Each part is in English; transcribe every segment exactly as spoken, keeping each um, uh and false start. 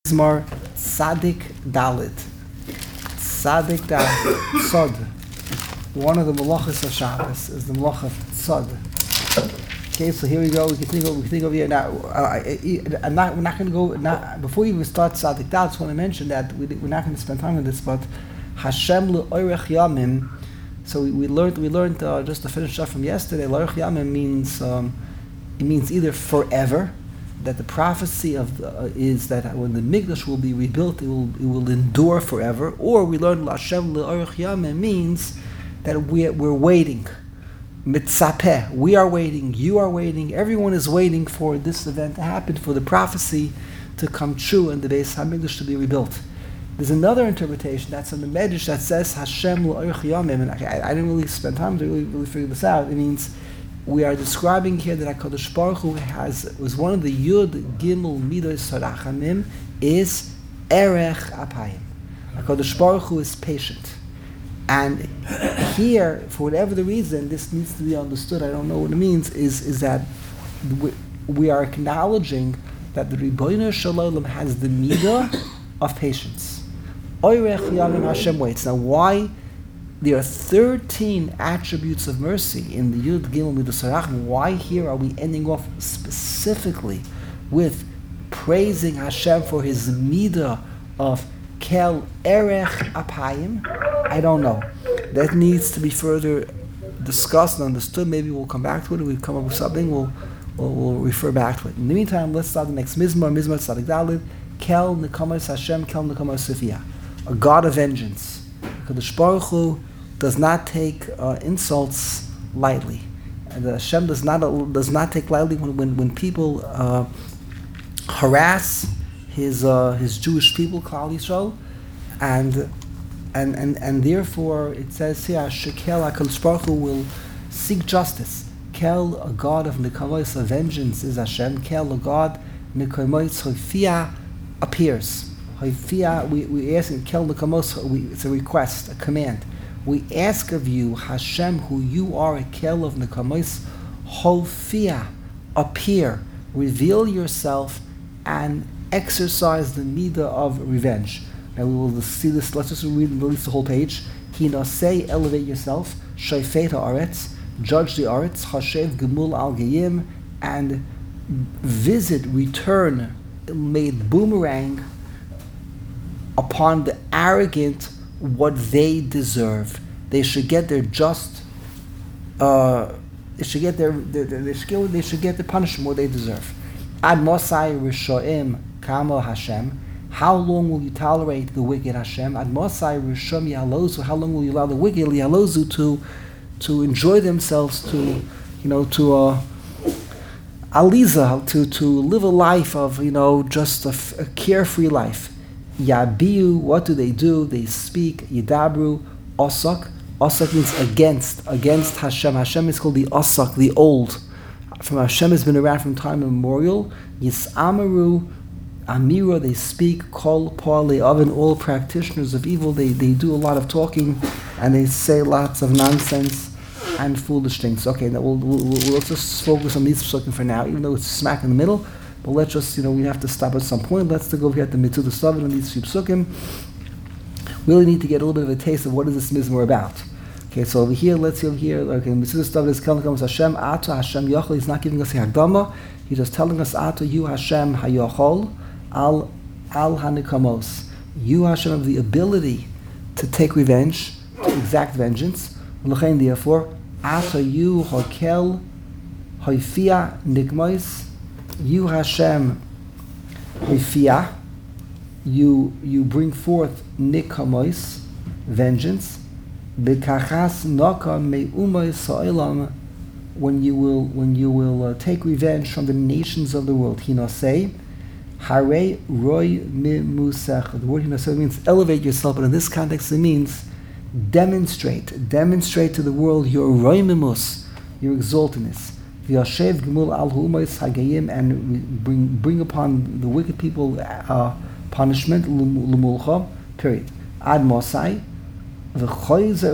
Mizmor Tzadik Dalit. Tzadik Dalit. Tzad. One of the malachas of Shabbos is the malach of Tzad. Okay, so here we go. We can think of, we can think of here now. Uh, I, I'm not. We're not going to go. Not before we even start Tzadik Dalit. I just want to mention that we, we're not going to spend time on this, but Hashem le'orech yamim. So we, we learned. We learned uh, just to finish up from yesterday. Le'orech yamim means um, it means either forever. That the prophecy of the, uh, is that when the Mikdash will be rebuilt, it will it will endure forever. Or we learned Hashem le'orech yamim means that we're, we're waiting. Mitzapeh, we are waiting, you are waiting, everyone is waiting for this event to happen, for the prophecy to come true and the Beis HaMikdash to be rebuilt. There's another interpretation that's in the Medrash that says Hashem le'orech yamim, and I, I didn't really spend time to really, really figure this out. It means we are describing here that HaKadosh Baruch Hu has, was one of the Yud Gimel Midos Harachamim, is Erech Apayim. HaKadosh Baruch Hu is patient. And here, for whatever the reason, this needs to be understood, I don't know what it means, is, is that we, we are acknowledging that the Ribono Shel Olam has the midah of patience. Oirech Yamim Hashem waits. Now why? There are thirteen attributes of mercy in the Yud Gimel Midos Harachamim. Why here are we ending off specifically with praising Hashem for His midah of Kel Erech Apayim? I don't know. That needs to be further discussed and understood. Maybe we'll come back to it. If we come up with something, we'll, we'll we'll refer back to it. In the meantime, let's start the next Mizmor. Mizmor Tzadik Dalit. Kel Nekamas Hashem. Kel Nekamas Sifia. A God of vengeance. Kadosh Baruch Hu does not take uh, insults lightly. And Hashem does not uh, does not take lightly when when, when people uh, harass his uh, his Jewish people, Klal Yisrael, and and and and therefore it says here, Shekel HaKadosh Baruch Hu will seek justice. Kel, a God of Nekamos, of vengeance is Hashem. Kel, a God Nekamos Hoifia appears. Hoifia, we we ask in Kel Nekamos, we it's a request, a command. We ask of you, Hashem, who you are, a Kel of Nekamos, Hoifia, appear, reveal yourself, and exercise the midah of revenge. Now we will see this. Let's just read and release the whole page. Hinasei, elevate yourself. Shofet haaretz, judge the aretz. Hashev gemul al geyim, and visit, return, made boomerang upon the arrogant what they deserve. They should get their just. Uh, they should get their. their, their they, should get, they should get the punishment what they deserve. Ad Mosai Rishoim Kamo Hashem. How long will you tolerate the wicked, Hashem? Ad Mosai Rishom Yalozu. How long will you allow the wicked Yalozu to to enjoy themselves, to you know, to uh, Aliza, to to live a life of you know just a, a carefree life. Yabiu. What do they do? They speak. Yidabru. Osak. Osak means against. Against Hashem. Hashem is called the Osak, the old. From Hashem has been around from time immemorial. Yisamaru, Amira, they speak. Kol Pali Oven, all practitioners of evil. They they do a lot of talking, and they say lots of nonsense and foolish things. Okay, now we'll, we'll, we'll let's just focus on these psukim for now, even though it's smack in the middle. But let's just you know we have to stop at some point. Let's go over at the Mitzvah Stavin on these few psukim. We really need to get a little bit of a taste of what is this mizmor about. Okay, so over here, let's see over here. Okay, Mitzvah Stavin is telling us Hashem Ato Hashem Yochel. He's not giving us a Hagdama. He's just telling us Ato you Hashem Hayochol Al Al Hanikamos. You Hashem have the ability to take revenge, to exact vengeance. L'chein therefore Ato you Hokel Hoifia Nikmois. You Hashem Hoifia. You you bring forth Nikmois, vengeance. B'kachas naka me'umay sa'ilam, when you will when you will uh, take revenge from the nations of the world. Hinasei, hare roy mimusech. The word hinasei means elevate yourself, but in this context it means demonstrate, demonstrate to the world your roy mimus, your exaltedness. V'yashev gemul al hu'umayis hagayim, and bring bring upon the wicked people uh, punishment l'mulcha. Period. Ad mosai. Basically, he's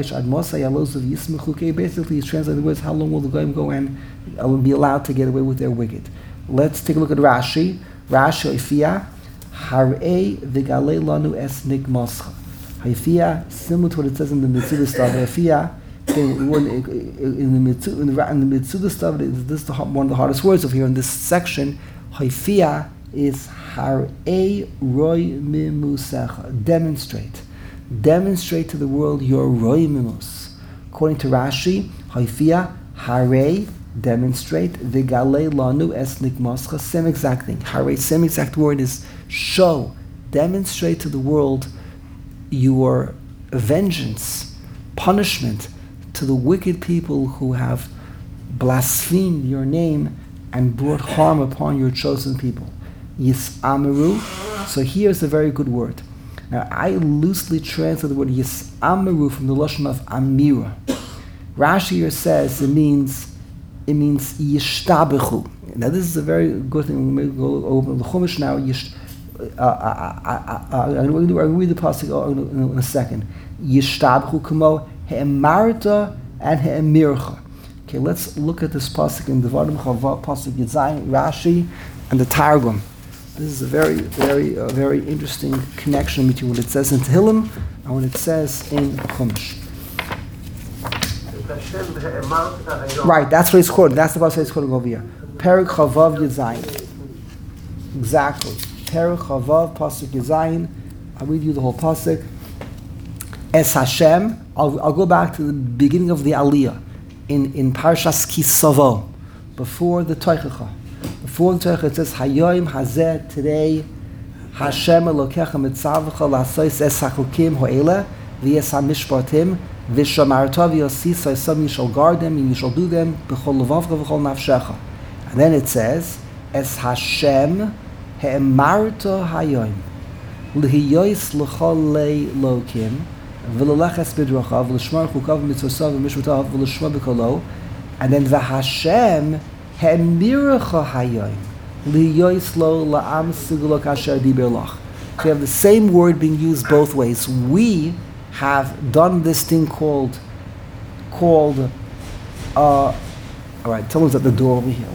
translating the words, how long will the goyim go and be allowed to get away with their wicked? Let's take a look at Rashi. Rashi, Ifia, Harei v'galei lanu es nigmascha. Haifia, similar to what it says in the Mitzvah stuff. Haifia, in the Mitzvah, in the Mitzvah stuff, this is the, one of the hardest words over here in this section. Haifia is Harei roi mimusecha. Demonstrate. Demonstrate to the world your roi mimus. According to Rashi, Haifia, Harei, demonstrate, v'galei lanu es nigmascha, same exact thing. Harei, same exact word is show. Demonstrate to the world your vengeance, punishment to the wicked people who have blasphemed your name and brought harm upon your chosen people. Yis'amaru. So here's a very good word. Now I loosely translate the word Yis'amaru from the lashon of Amira. Rashi here says it means it means Yishtabechu. Now this is a very good thing. We may go over the Chumash now. Yish, uh, uh, uh, uh, I'm going to read the pasuk in a second. Yishtabechu kamo he'emarta and he'emircha. Okay, let's look at this pasuk in the Devarim Chava pasuk Yitzayin, Rashi, and the Targum. This is a very, very, uh, very interesting connection between what it says in Tehillim and what it says in Chumash. Right, that's what it's quoting. That's the pasuk it's quoting over here. Perek Chavav Yitzayin. Exactly. Perek Chavav pasuk Yitzayin. I'll read you the whole pasuk. Es Hashem. I'll, I'll go back to the beginning of the Aliyah in in Parshas Kisavo, before the Toichacha. Before the Toichacha, it says Hayoim Hazeh, today Hashem Elokecha Mitzavacha Lasois Es Hachukim Ho'ela V'Yes HaMishpatim V'Shamarta V'Yosisa, some you shall guard them and you shall do them B'chol Levavcha V'chol Nafshecha. And then it says Es Hashem He'emarta Hayoim L'Hiyois L'chol Lei Lokim V'Leleches B'Drachav V'Lishmar Chukav Mitzvosav V'Mishvotav V'Lishma B'Kolov. And then V'Hashem He'emiracha Hayoim L'Hiyois Lo La'am Sigulok Asher Diber Lach. So you have the same word being used both ways. We have done this thing called called uh all right, tell us at the door over here.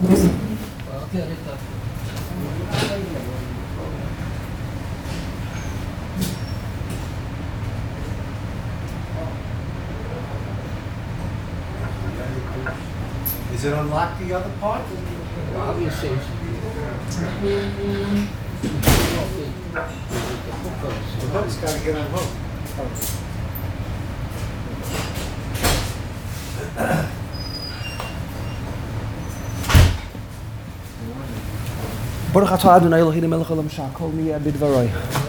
Is it unlocked the other part? Obviously. The hook's got to get unhooked. Baruch atah Adonai Eloheinu melech haolam shehakol niyeh bidvaroi.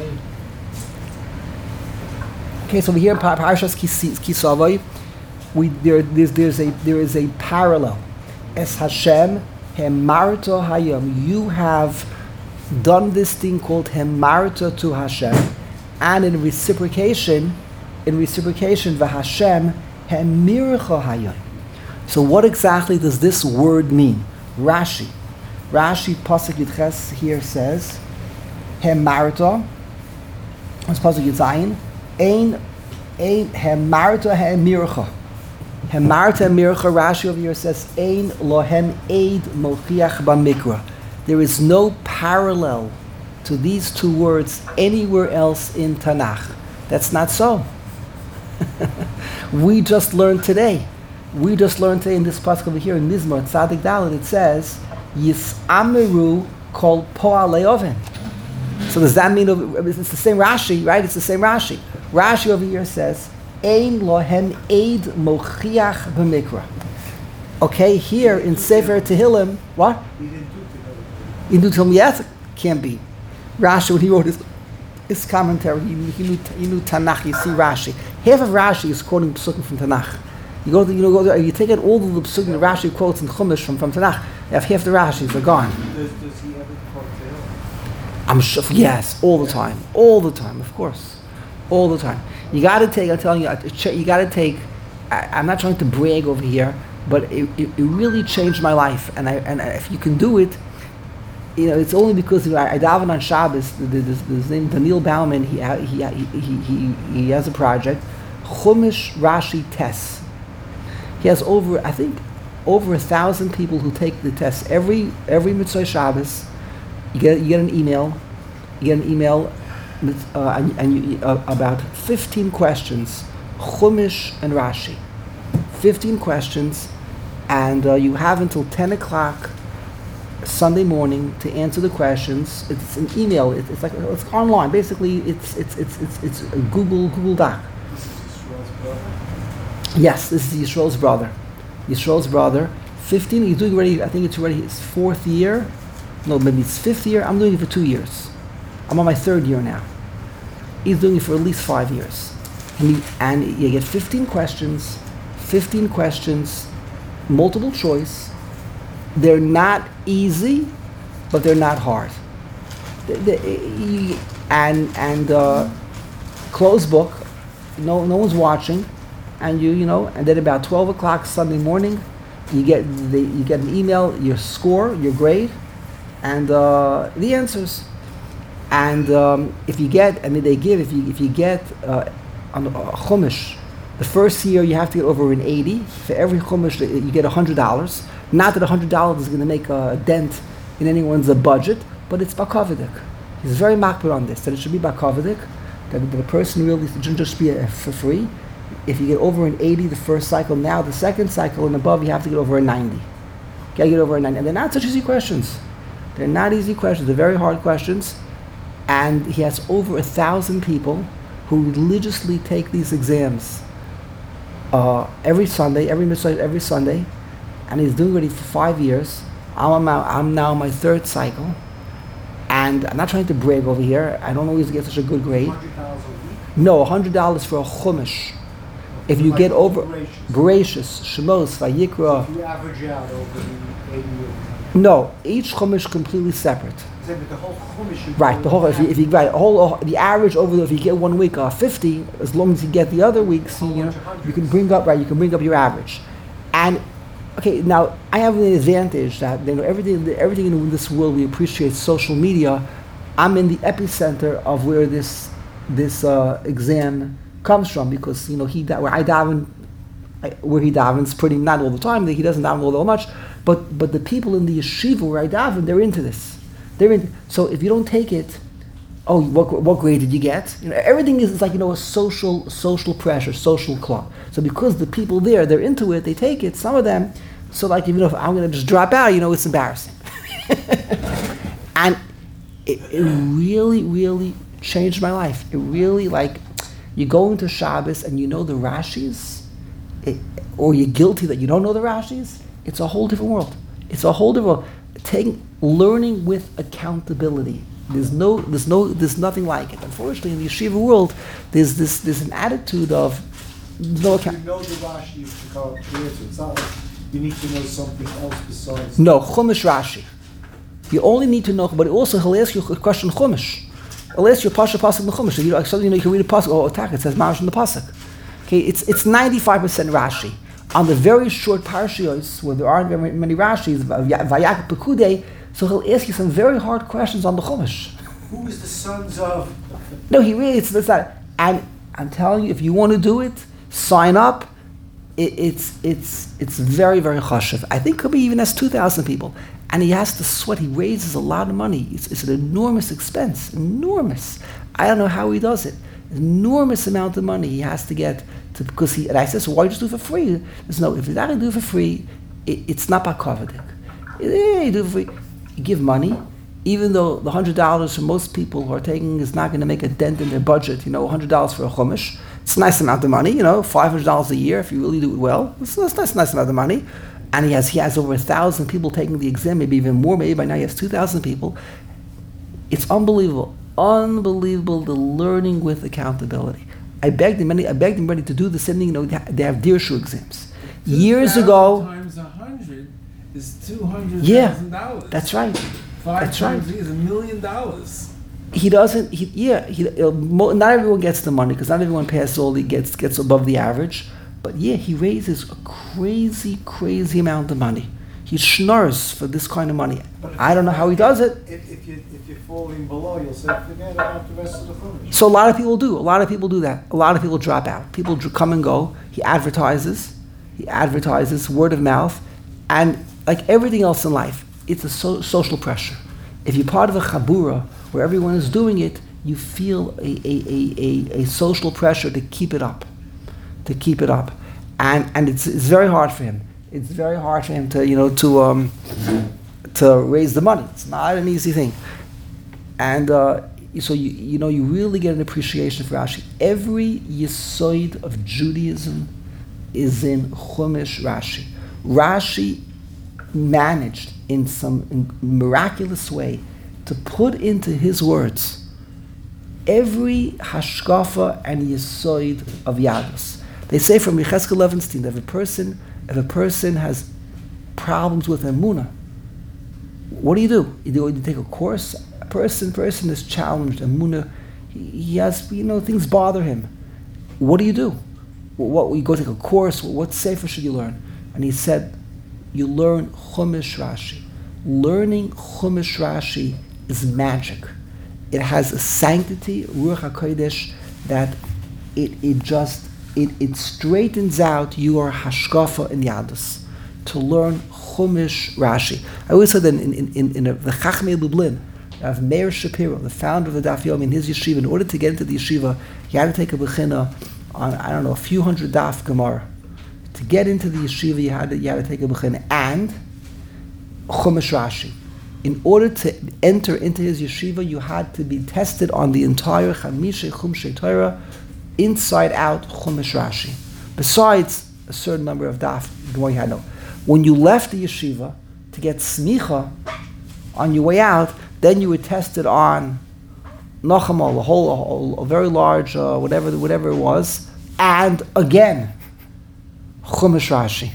Okay, so over here in Parshas Kisavai, we there there's, there's a there is a parallel. Es Hashem Hemarta Hayom. You have done this thing called Hemarta to Hashem, and in reciprocation, in reciprocation, VaHashem Hemircha Hayom. So what exactly does this word mean? Rashi. Rashi Pasuk Yitches here says Hemarta. It's Pasuk Yitzayin. Ein ein Hemarta Hemircha. Hemarta Hemircha. Rashi over here says Ein Lohem Eid Mochiach Bamikra. There is no parallel to these two words anywhere else in Tanakh. That's not so. We just learned today. We just learned today in this pasuk over here in Mizmor Tzadik Dalet. It says Yis'amiru kol po'alei oven. So does that mean it's the same Rashi, right? It's the same Rashi. Rashi over here says Ein lohem eid mochiach b'mikra. Okay, here in Sefer Tehillim, what? He didn't do Tehillim. He didn't do Tehillim yet? Can't be. Rashi, when he wrote his, his commentary, he, he, knew, he knew Tanakh. You see Rashi. Half of Rashi is quoting Pesukim from Tanakh. You go, to, you know, go there, you take out all the Pesukim that Rashi quotes in Chumash from, from Tanakh. You have half the Rashis are gone. Does, does he ever quote Tehillim? I'm sure. Yes, all the time, all the time, of course, all the time. You got to take. I'm telling you, you got to take. I, I'm not trying to brag over here, but it, it, it really changed my life. And I and if you can do it, you know, it's only because I, I daven on Shabbos. His name Daniel Bauman. He he he he he, he has a project, Chumash Rashi Tests. He has over, I think, over a thousand people who take the test every every Mitzvah Shabbos. You get you get an email, you get an email with, uh, and, and you, uh, about fifteen questions, Chumash and Rashi. fifteen questions, and uh, you have until ten o'clock Sunday morning to answer the questions. It's an email. It, it's like it's online. Basically, it's it's it's it's, it's a Google Google Doc. This is Yisrael's brother. Yes, this is Yisrael's brother. Yisrael's brother. Fifteen. He's doing already. I think it's already his fourth year. No, maybe it's fifth year. I'm doing it for two years. I'm on my third year now. He's doing it for at least five years. And, he, and you get fifteen questions. fifteen questions, multiple choice. They're not easy, but they're not hard. They, they, and and uh, closed book. No no one's watching. And you you know. And then about twelve o'clock Sunday morning, you get the, you get an email, your score, your grade, and uh, the answers. And um, if you get, I mean, they give if you if you get uh, on uh, Chumash, the first year you have to get over an eighty. For every Chumash, you get a hundred dollars. Not that a hundred dollars is going to make a dent in anyone's uh, budget, but it's bakavidik. He's very makbid on this, that it should be bakavidik, that the person really shouldn't just be uh, for free. If you get over an eighty the first cycle, now the second cycle and above, you have to get over a ninety. You gotta get over a ninety. And they're not such easy questions. They're not easy questions. They're very hard questions. And he has over a thousand people who religiously take these exams uh, every Sunday, every mitzvah, every Sunday. And he's doing it for five years. I'm now, I'm now on my third cycle. And I'm not trying to brag over here. I don't always get such a good grade. one hundred dollars a week? No, one hundred dollars for a chumash. If you Like get over Bereshis. Bereshis, Shemos, Vayikra. If you average out over the eighty years. No, each chumash completely separate. But the whole Chumash you Right, the whole if you, if you right, whole the average over the, if you get one week uh, fifty, as long as you get the other weeks, you know, you can bring up right, you can bring up your average. And okay, now I have an advantage that you know everything everything in this world we appreciate social media. I'm in the epicenter of where this this uh, exam comes from because you know he where I daven, I, where he davens pretty not all the time. He doesn't daven all that much, but but the people in the yeshiva where I daven, they're into this. They're in. So if you don't take it, oh, what what grade did you get? You know, everything is like you know a social social pressure, social club. So because the people there, they're into it, they take it. Some of them, so like you know, if I'm going to just drop out, you know, it's embarrassing. And it, it really, really changed my life. It really like you go into Shabbos and you know the Rashis, it, or you're guilty that you don't know the Rashis. It's a whole different world. It's a whole different world. Taking learning with accountability. There's no, there's no, there's nothing like it. Unfortunately, in the yeshiva world, there's this, there's an attitude of no account. You know the Rashi is to go clear, so it's not like you need to know something else besides. No, Chumash Rashi. You only need to know, but also he'll ask you a question Chumash. He'll ask you a pasuk pasuk in the Chumash. You know, suddenly you know you can read a pasuk. Oh, attack! It says Marash in the pasuk. Okay, it's it's ninety-five percent Rashi. On the very short parshiyos where there aren't very many Rashis, Vayak Pekudei, so he'll ask you some very hard questions on the Chumash. Who is the sons of? No, he really, it's, it's not. And I'm telling you, if you want to do it, sign up. It, it's it's it's very, very chashuv. I think Kobe even has two thousand people. And he has to sweat. He raises a lot of money. It's, it's an enormous expense. Enormous. I don't know how he does it. Enormous amount of money he has to get to, because he, and I said, so why just do it for free? There's no, if you're not going to do it for free, it, it's not bakavidik. Yeah, you do it for free. You give money, even though the one hundred dollars for most people who are taking is not going to make a dent in their budget, you know, one hundred dollars for a chumash. It's a nice amount of money, you know, five hundred dollars a year if you really do it well. It's a nice, nice amount of money. And he has he has over a thousand people taking the exam, maybe even more, maybe by now he has two thousand people. It's unbelievable. Unbelievable the learning with accountability. I begged him many I begged him ready to do the same thing, you know, they have Dirshu exams. Years ago times a hundred is two hundred Yeah, thousand dollars. that's right. Five That's times right. is a million dollars. He doesn't. He, yeah, he, uh, mo- not everyone gets the money because not everyone passes all. He gets gets above the average. But yeah, he raises a crazy, crazy amount of money. He schnurs for this kind of money. But I don't know how he does it. If, if you if you're falling below, you'll say forget about the rest of the Chumash. So a lot of people do. A lot of people do that. A lot of people drop out. People dr- come and go. He advertises. He advertises word of mouth, and like everything else in life, it's a so- social pressure. If you're part of a chabura where everyone is doing it, you feel a, a, a, a, a social pressure to keep it up, to keep it up. And, and it's, it's very hard for him. It's very hard for him to, you know, to, um, to raise the money. It's not an easy thing. And uh, so, you, you know, you really get an appreciation for Rashi. Every yesod of Judaism is in Chumash Rashi. Rashi managed in some in miraculous way to put into his words every hashkafa and yesod of Yadus. They say from Yechezkel Levenstein that if a person, if a person has problems with emunah, what do you do? You do you take a course. A person, person is challenged. Emunah, he, he has, you know, things bother him. What do you do? What, what you go take a course? What sefer should you learn? And he said, you learn Chumash Rashi. Learning Chumash Rashi is magic. It has a sanctity, Ruach HaKodesh, that it it just it it straightens out your hashkafa in Yadus. To learn Chumash Rashi. I always said that in in in, in a, the Chachmei Lublin of Meir Shapiro, the founder of the Daf Yomi, in his yeshiva. In order to get into the yeshiva, he had to take a bechina on I don't know a few hundred daf Gemara. To get into the yeshiva, you had to you had to take a bechina and Chumash Rashi. In order to enter into his yeshiva, you had to be tested on the entire Chamishe Chumshei Torah, inside out Chumash Rashi. Besides a certain number of daf Gemara you had to know. When you left the yeshiva to get smicha on your way out, then you were tested on Nachamal, a whole, a, whole, a very large, uh, whatever, whatever it was, and again, Chumash Rashi.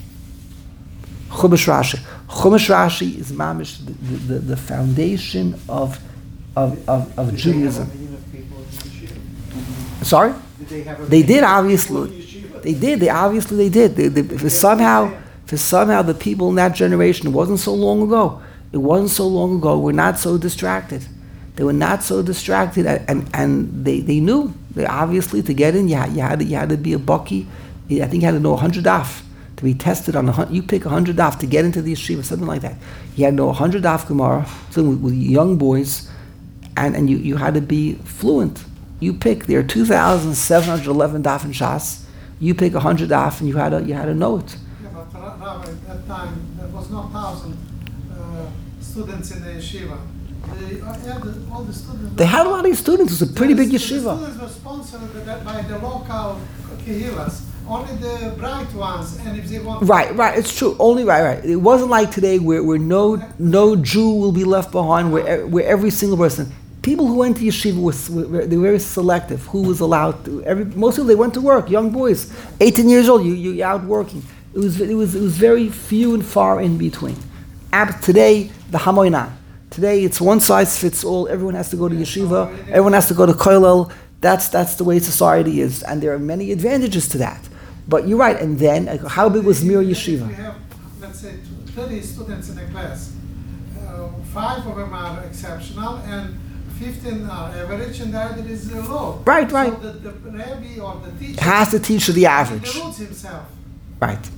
Chumash Rashi. Chumash Rashi is mamish, the, the, the foundation of of, of, of Did Judaism. They have a unit of people in the yeshiva? Sorry? Did they have a They did, unit of obviously. people in the yeshiva? They did. They obviously they did. They, they, for somehow, for somehow, the people in that generation, it wasn't so long ago. It wasn't so long ago. Were not so distracted. They were not so distracted, and and they, they knew. They obviously to get in, you had, you had to you had to be a bucky. I think you had to know a hundred daf to be tested on a hundred. You pick a hundred daf to get into the yeshiva, something like that. You had to know a hundred daf Gemara, something with, with young boys, and, and you, you had to be fluent. You pick. There are two thousand seven hundred eleven daf in Shas. You pick a hundred daf, and you had to you had to know it. Yeah, but Rabbi, at that time there was no thousand uh, students in the yeshiva. They, uh, yeah, the, all the students. They had a lot of students. It was a pretty big the, yeshiva. The students were sponsored by the local kehilas. Only the bright ones, and if they want. Right, right. It's true. Only right, right. It wasn't like today, where, where no no Jew will be left behind. Where where every single person, people who went to yeshiva was were, they were very selective. Who was allowed to? Every most of them, they went to work. Young boys, eighteen years old. You you out working. It was it was it was very few and far in between. Ab, today the Hamoinan. Today it's one size fits all. Everyone has to go to yeshiva. Everyone has to go to kollel. That's that's the way society is, and there are many advantages to that. But you're right. And then, uh, how big was Mir Yeshiva? We have, let's say, thirty students in a class. Uh, five of them are exceptional, and fifteen are average, and the other is uh, low. Right, right. So the, the rabbi or the teacher Has to teach to the average. he rules himself. Right.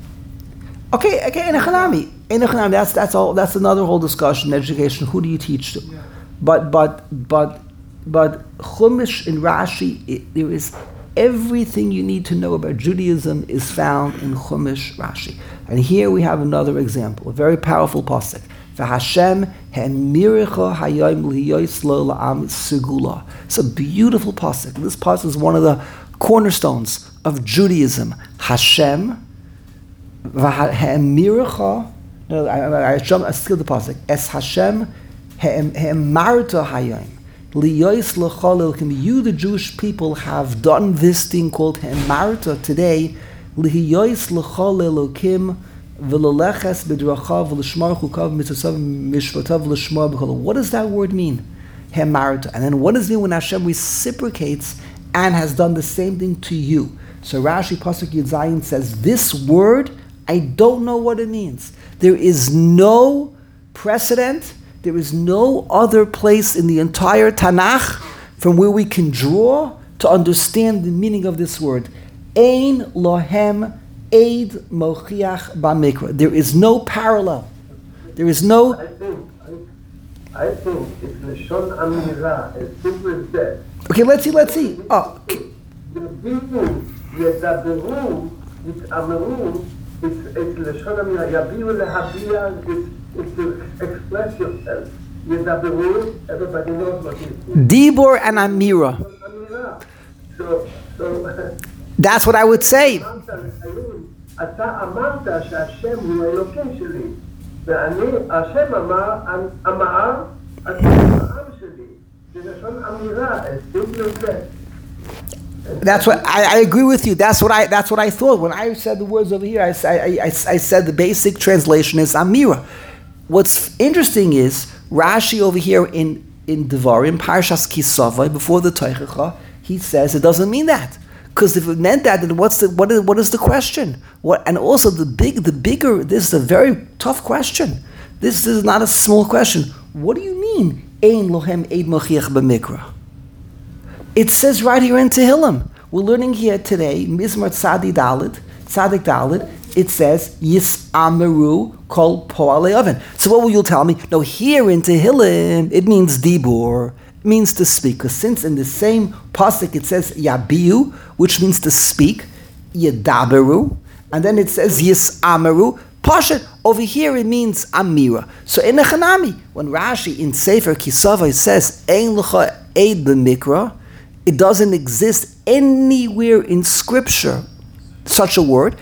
Okay, okay, in Echanami. In Echanami, that's that's all that's another whole discussion, education, who do you teach to? Yeah. But but but but Chumash in Rashi, it, there is everything you need to know about Judaism is found in Chumash Rashi. And here we have another example, a very powerful pasuk. V'Hashem ha'miricha hayom liyois lo la'am segula. It's a beautiful pasuk. This pasuk is one of the cornerstones of Judaism. Hashem ha'miricha. No, I, I, I, I skipped the pasuk. Es Hashem ha'marta hayom. Liyois l'cholil. You, the Jewish people, have done this thing called ha'marta today. Liyois l'cholil lokim. What does that word mean? Hemarta. And then what does it mean when Hashem reciprocates and has done the same thing to you? So Rashi Pasuk Yud Zayin says, this word, I don't know what it means. There is no precedent, there is no other place in the entire Tanakh from where we can draw to understand the meaning of this word. Ein lohem Eid Mochiach Bamikra. There is no parallel. There is no. I think it's Lashon Amira, as simple as that. Okay, let's see, let's see. Oh, יביאו, ידברו, יתאמרו, it's it's Lashon Amira, יביאו להביע, it's it's to express yourself. ידברו, everybody knows what it is. Dibor and Amira. Amira. So, so, That's what I would say. אמרת לחיים, אתה אמרת שהשם הוא האלוקים שלי, ואני, השם אמר, אמר, אתה העם שלי. זה לשון אמירה, as simple as that. That's what I, I agree with you. That's what I that's what I thought when I said the words over here. I, I, I, I said the basic translation is Amira. What's interesting is Rashi over here in in Devarim Parshas Kisava before the Teichacha, he says it doesn't mean that. Because if it meant that, then what's the what is what is the question? What and also the big the bigger this is a very tough question. This is not a small question. What do you mean? Ein lohem eid mochiach b'mikra. It says right here in Tehillim. We're learning here today, Mizmor Tzadi Dalet, Tzadik Dalet. It says Yisameru kol po'alei oven. So what will you tell me? No, here in Tehillim it means dibur. Means to speak, because since in the same pasuk it says yabiu, which means to speak, yedaberu, and then it says yisameru. Pashat over here it means amira. So in the Chanami, when Rashi in Sefer Kisava it says ein lecha eid b'mikra, it doesn't exist anywhere in Scripture such a word.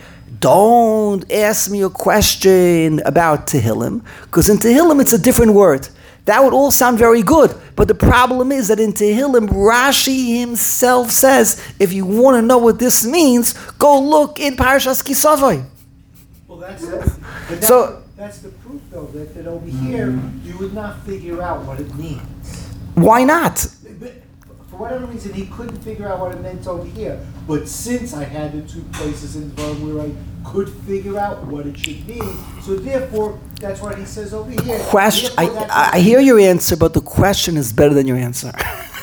Don't ask me a question about Tehillim, because in Tehillim it's a different word. That would all sound very good, but the problem is that in Tehillim, Rashi himself says, if you want to know what this means, go look in Parashas Kisavai. Well, that's, but that's, So- that's the proof, though, that, that over here, you would not figure out what it means. Why not? But for whatever reason, he couldn't figure out what it meant over here. But since I had the two places in the Bible where I could figure out what it should mean, so therefore, that's what he says over here. Question. Therefore, that's I, what- I hear your answer, but the question is better than your answer.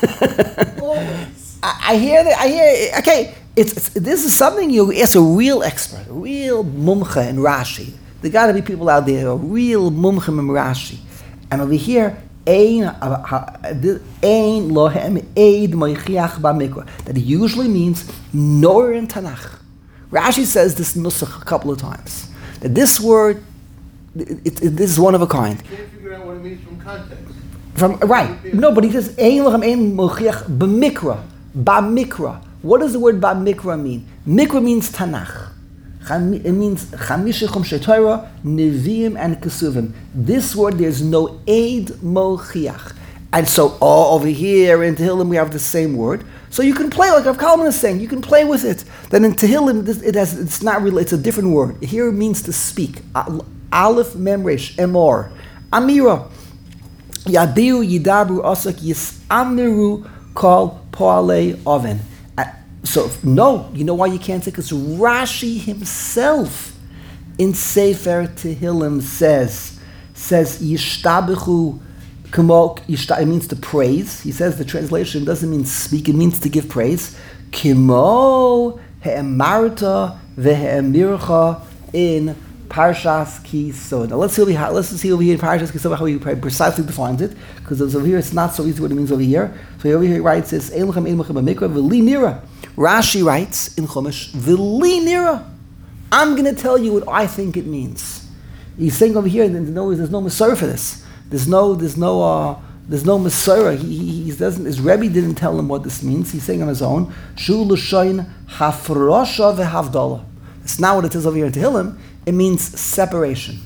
Always. I, I hear that. I hear. Okay, it's, it's this is something you ask a real expert, a real mumcha in Rashi. There got to be people out there, a real mumcha in Rashi, and over here. Ein ein lohem eid moichiach b'mikra. That usually means nowhere in Tanakh. Rashi says this nusach a couple of times. That this word, it, it, this is one of a kind. You can't figure out what it means from context. From right, no, but he says ein lohem ein moichiach b'mikra, b'mikra. What does the word b'mikra mean? Mikra means Tanakh. It means Chamisha Chumshei Torah, Nevi'im, and Kesuvim. This word, there's no Eid Mochiach. And so, oh, over here in Tehillim, we have the same word. So you can play, like Rav Kalman is saying, you can play with it. Then in Tehillim, this, it has, it's not really, it's a different word. Here it means to speak. Aleph Memresh, Emor. Amira. Yabiu Yidabru Osak Yisamiru Kol Po'alei Oven. So, no, you know why you can't say? Because Rashi himself in Sefer Tehillim says, says, Yishtabechu Kamo, it means to praise. He says the translation doesn't mean speak, it means to give praise. Kimo he'emarta ve'emircha in Parshas Kisod. Now let's see over here, let's see over here in Parshas Kisod how he precisely defines it, because over here it's not so easy what it means over here. So over here he writes this, Eilchem Eilchem B'mikra v'li nira. Rashi writes in Chumash, v'li nira. I'm going to tell you what I think it means. He's saying over here, there's no, there's no Messiah for this. There's no, there's no, uh, there's no Messiah. He, he, he doesn't. His Rebbe didn't tell him what this means. He's saying on his own, Shu l'shayin hafrosha v'havdalah. It's not what it says over here in Tehillim. It means separation.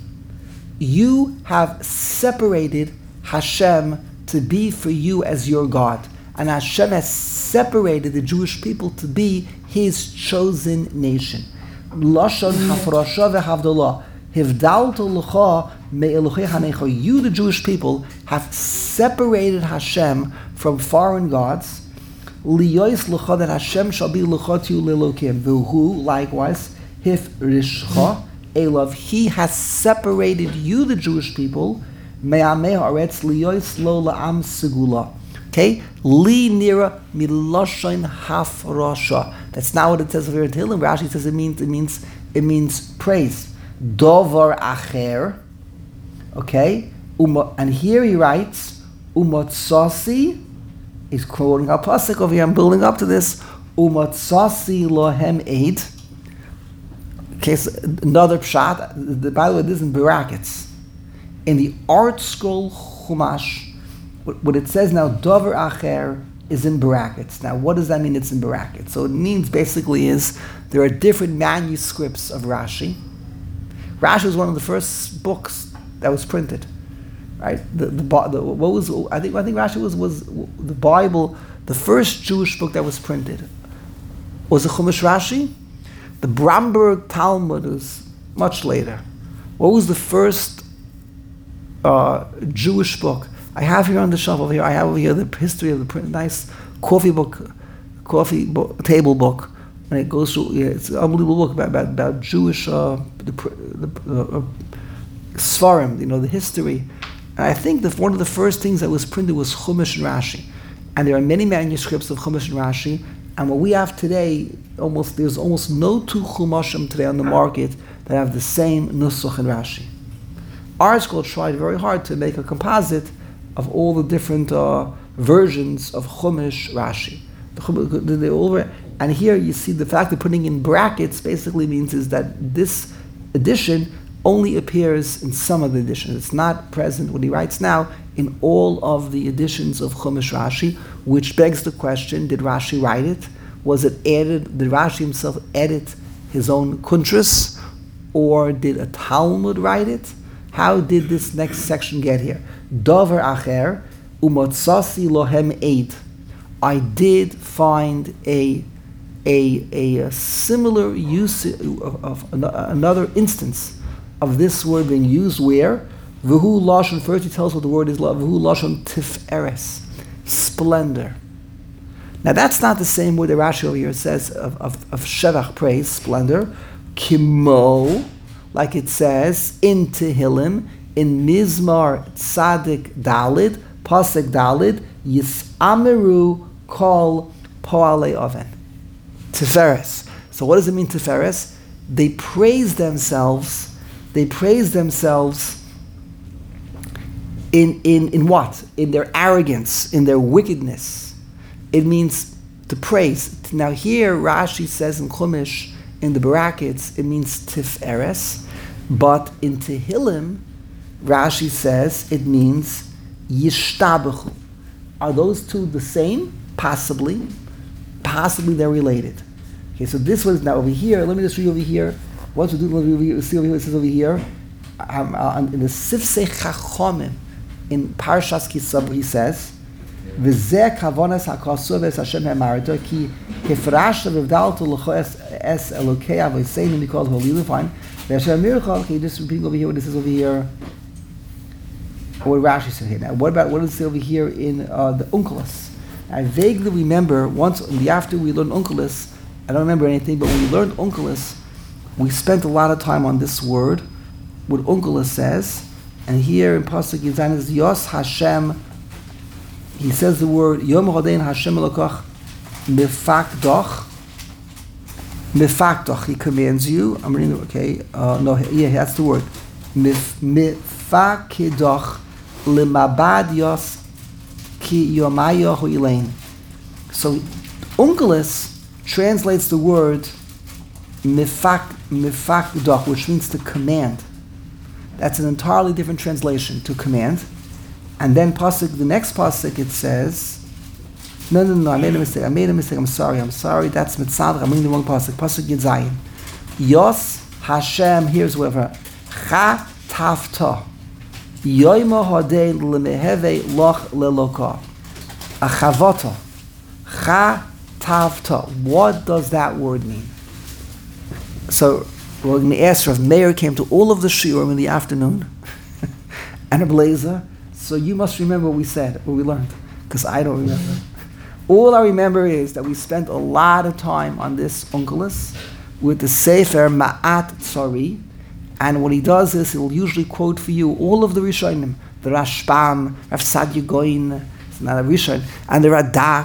You have separated Hashem to be for you as your God. And Hashem has separated the Jewish people to be His chosen nation. Lashon hafrasha v'havdalah. Hivdaltu l'cha me'elochei hanecha. You, the Jewish people, have separated Hashem from foreign gods. Liyois l'cha, that Hashem shall be l'cha to you l'elokim. V'hu, likewise, hifrishcha elav. He has separated you, the Jewish people. Me'amei haaretz liyois lo la'am segula. Okay, li nira miloshin hafrasha. That's not what it says over here in Tehillim. Rashi says it means it means it means praise. Dovar acher. Okay, Uma, and here he writes, Umatsasi, he's quoting a pasuk over here, I'm building up to this, Umatsasi lohem eid. Okay, so another pshat, the, by the way, this is in brackets. In the Art Scroll Chumash, what, what it says now, Dover Acher, is in brackets. Now, what does that mean it's in brackets? So it means basically is, there are different manuscripts of Rashi. Rashi was one of the first books that was printed. Right? The, the, the what was I think I think Rashi was was the Bible, the first Jewish book that was printed. Was the Chumash Rashi? The Bramberg Talmud is much later. What was the first uh, Jewish book? I have here on the shelf over here. I have over here the history of the print, nice coffee book, coffee book, table book, and it goes through. Yeah, it's an unbelievable book about about, about Jewish uh, the, the uh, Svarim, you know, the history. And I think that one of the first things that was printed was Chumash and Rashi. And there are many manuscripts of Chumash and Rashi. And what we have today, almost there's almost no two Chumashim today on the market that have the same Nusach and Rashi. Our school tried very hard to make a composite of all the different uh, versions of Chumash Rashi. The Chumash, they all were, and here you see the fact that putting in brackets basically means is that this edition only appears in some of the editions. It's not present, what he writes now, in all of the editions of Chumash Rashi, which begs the question, did Rashi write it? Was it added, did Rashi himself edit his own kuntras? Or did a Talmud write it? How did this next section get here? Dover acher, umotsasi lohem eid. I did find a, a, a, a similar use of, of another instance of this word being used where? V'hu lashon, first he tells what the word is, v'hu lashon tiferes, splendor. Now that's not the same word that Rashi over here says of, of, of shevach, praise, splendor. Kimo, like it says in Tehillim, in Mizmar Tzadik Dalid, Pasek Dalid, Yisameru kol poale oven. Tiferes. So what does it mean, Tiferes? They praise themselves. They praise themselves in, in, in what? In their arrogance, in their wickedness. It means to praise. Now here Rashi says in Chumash, in the brackets, it means Tiferes, but in Tehillim, Rashi says it means Yishtabechu. Are those two the same? Possibly. Possibly they're related. Okay, so this was now over here. Let me just read over here. Once we do, let me see over here. It says over here um, uh, in the Sifsei Chachomim in Parshas Kisab, he says, "V'zeh kavonas hakasuv es Hashem hemarito ki hifrashta v'vdaltu l'cho es Elokei avoseinu mikol holilu." Fine. V'Hashem mirchol. Can you just repeat over here what it says over here? Or what Rashi said here. Now, what about what does it say over here in uh, the Unkelos? I vaguely remember once in the after we learned Unkelos. I don't remember anything, but when we learned Unkelos, we spent a lot of time on this word, what Unkelos says, and here in Pasuk Yizan is Yos Hashem. He says the word Yom Hodein Hashem Elokach Mifakdoch. Mifakdoch. He commands you. I'm reading. Okay. Uh, no. Yeah, that's the word. Mif Mifakidoch Limabad Yos Ki Yomayo Huilein. So Unkelos translates the word mifak mifakdoch, which means to command. That's an entirely different translation, to command. And then pasuk, the next pasuk, it says, no, no, no, I made a mistake. I made a mistake. I'm sorry. I'm sorry. That's mitzadach. I'm reading the wrong pasuk. Pasuk Yitzayin. Yos Hashem. Here's whatever. Cha tafta. Yoyma hodei lemeheve loch leloka. Achavota. Cha tavta. What does that word mean? So we're going to ask Rav Meir came to all of the shiurim in the afternoon and a blazer. So you must remember what we said, what we learned, because I don't remember. All I remember is that we spent a lot of time on this Unkelos with the Sefer Ma'at Tzari, and what he does is he'll usually quote for you all of the Rishonim, the Rashbam, Rav Sadia Goin, it's not a Rishon, and the Radak,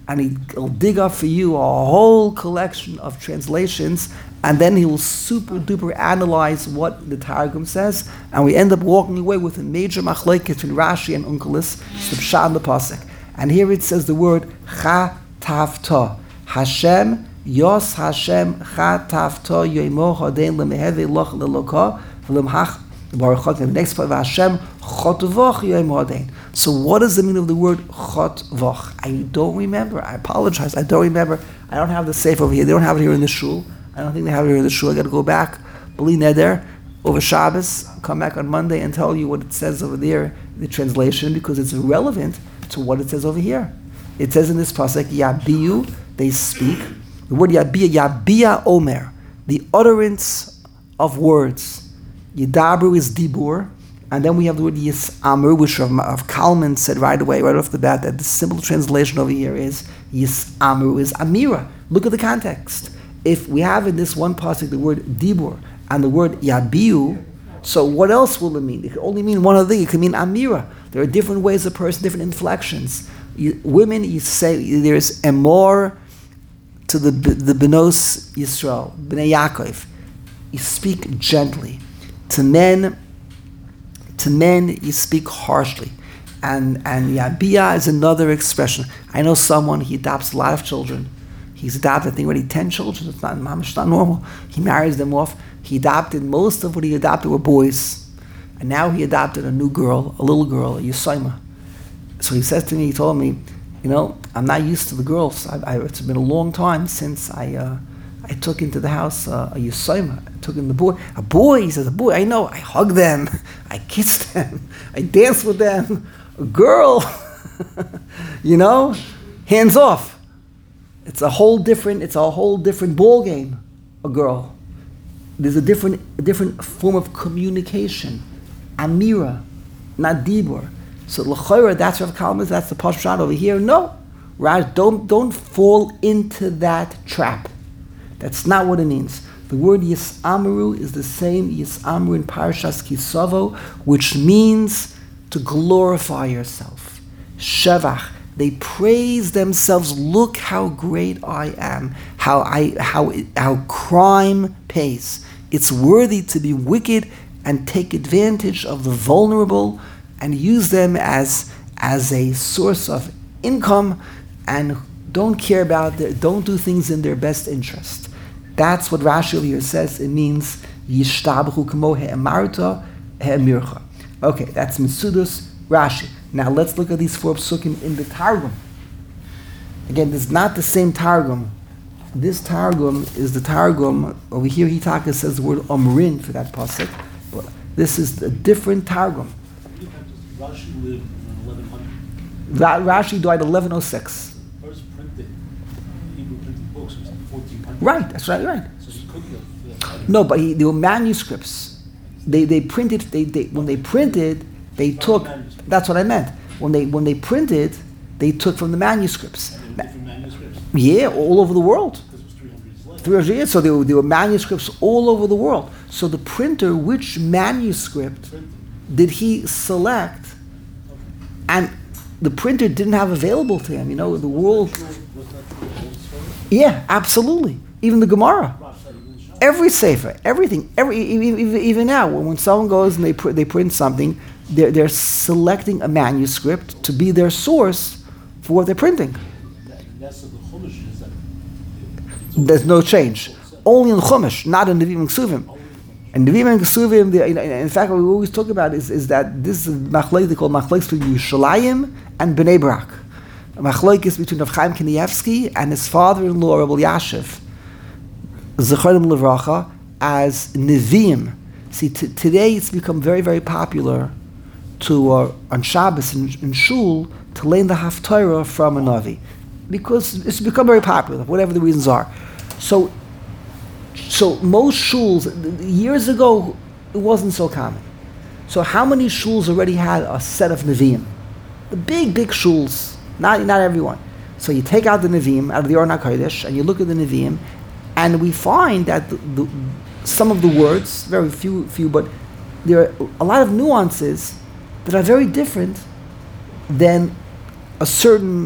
and he, he'll dig up for you a whole collection of translations, and then he will super duper analyze what the Targum says, and we end up walking away with a major machlokes between Rashi and Onkelos, the Pshat and the Pasuk. And here it says the word Cha Tavta. Hashem, Yos Hashem, Cha Tavta, Yoimo Hadein Lemeheve Loch Leloka, V'lemhach Baruch Hu. The next part of Hashem, Chotvach Yoimo Hadein. So what is the meaning of the word Chotvach? I don't remember. I apologize. I don't remember. I don't have the safe over here. They don't have it here in the shul. I don't think they have it here in the shul. I got to go back, B'li Neder, over Shabbos, come back on Monday and tell you what it says over there, the translation, because it's relevant to what it says over here. It says in this pasuk, Yabiyu, they speak. The word Yabiya, Yabiya Omer, the utterance of words. Yidabru is Dibur, and then we have the word Yisamru, which of, of Kalman said right away, right off the bat, that the simple translation over here is Yisamru is Amira. Look at the context. If we have in this one pasuk the word Dibur and the word Yabiyu, so what else will it mean? It can only mean one of the. It can mean Amira. There are different ways a person, different inflections. You, women, you say there's Emor to the the Benos Yisrael, Bnei Yaakov. You speak gently. To men, to men you speak harshly, and and Yabia is another expression. I know someone, he adopts a lot of children. He's adopted, I think, already ten children. It's not, it's not normal. He marries them off. He adopted, most of what he adopted were boys. And now he adopted a new girl, a little girl, a Yusaima. So he says to me, he told me, you know, I'm not used to the girls. I, I, it's been a long time since I uh, I took into the house uh, a Yusaima. I took in the boy. A boy, he says, a boy, I know. I hug them. I kiss them. I dance with them. A girl, you know, hands off. It's a whole different, it's a whole different ball game, a girl. There's a different, a different form of communication. Amira, not Dibur. So l'chayra, that's Rav Kalman, that's the Posh Pshat over here. No, Raj, don't don't fall into that trap. That's not what it means. The word Yisamru is the same Yisamru in Parashas Kisavo, which means to glorify yourself. Shevach. They praise themselves. Look how great I am. How I how how crime pays. It's worthy to be wicked and take advantage of the vulnerable and use them as as a source of income, and don't care about their, don't do things in their best interest. That's what Rashi over here says. It means yishtabchu kamo he'emarta he'emircha. Okay, that's Mitzudos Rashi. Now let's look at these four psukim in the Targum. Again, this is not the same Targum. This Targum is the Targum, over here Hitaka says the word Omrin for that pasuk, but this is a different Targum. Rashi lived in eleven hundred. Ra- Rashi died eleven oh six. First printed, Hebrew printed books was fourteen hundred. Right, that's right, right. So he couldn't have. Uh, No, but he, they were manuscripts. They they printed, they, they when they printed, they took, that's what I meant. When they when they printed, they took from the manuscripts. and there were different manuscripts Yeah, all over the world. because it was three hundred years later. three hundred years, so there were, there were manuscripts all over the world. So the printer, which manuscript Printed. did he select? And the printer didn't have available to him, you know, the world. Was that true? The whole story? Yeah, absolutely. Even the Gemara. Rashi even shot. Every sefer, everything, every even, even, even now, when, when someone goes and they pr- they print something, they're, they're selecting a manuscript to be their source for what they're printing. That- That's of the Chumash is that. it's There's no change. Only in Chumash, not in Nevi'im and Ksuvim. And Nevi'im and Ksuvim, the- in, in fact, what we always talk about is, is that this is machlokes, they call machlokes between Yerushalayim and Bnei Brak. Machlokes between Rav Chaim Kanievsky and his father-in-law, Rabbi Yashiv, Zecharim Levracha, as Nevi'im. See, t- today it's become very, very popular to, uh, on Shabbos in, in Shul, to learn the Haftarah from a Navi. Because it's become very popular, whatever the reasons are. So, so most shuls, years ago, it wasn't so common. So how many shuls already had a set of Nevi'im? The big, big shuls, not, not everyone. So you take out the Nevi'im out of the Aron HaKodesh, and you look at the Nevi'im, and we find that the, the, some of the words, very few, few, but there are a lot of nuances that are very different than a certain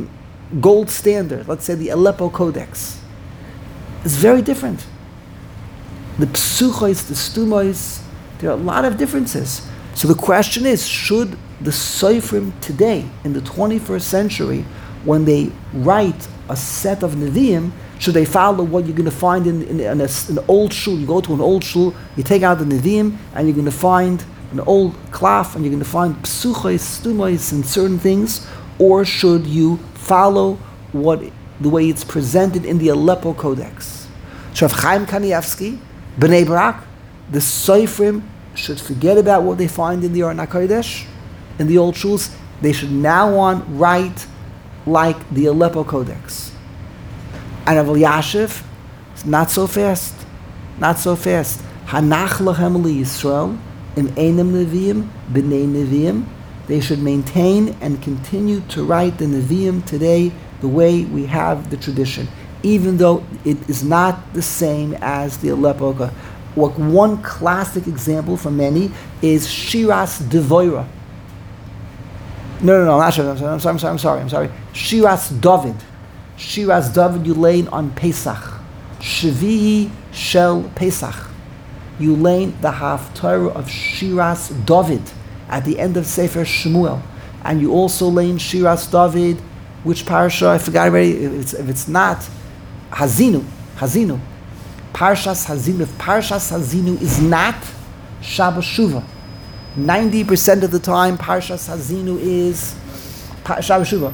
gold standard, let's say the Aleppo Codex, is very different. The psuchos, the stumos, there are a lot of differences. So the question is, should the Sofrim today, in the twenty-first century, when they write a set of Nevi'im, should they follow what you're going to find in, in, in a, an old shul? You go to an old shul, you take out the Nevi'im, and you're going to find an old klaf, and you're going to find psuchos, stumos, and certain things, or should you follow what the way it's presented in the Aleppo Codex? Rav Chaim Kanievsky, Bnei Brak, the Sofrim should forget about what they find in the Aron HaKodesh, in the old shuls. They should now on write like the Aleppo Codex. And Rav Elyashiv, not so fast, not so fast. Hanach lachem li Yisrael, im einem Nevi'im, b'nei Nevi'im. They should maintain and continue to write the Nevi'im today the way we have the tradition, even though it is not the same as the Aleppo Codex. What one classic example for many is Shiras Devorah. No, no, no, not Shiras. I'm sorry, I'm sorry, I'm sorry, I'm sorry. Shiras David. Shiras David you learn on Pesach. Shvi'i Shel Pesach. You learn the Haftarah of Shiras David at the end of Sefer Shmuel, and you also learn Shiras David. Which parasha? I forgot already. If it's, if it's not Hazinu, Hazinu. Parshas Hazinu. If Parshas Hazinu is not Shabbos Shuvah, ninety percent of the time Parshas Hazinu is pa- Shabbos Shuvah.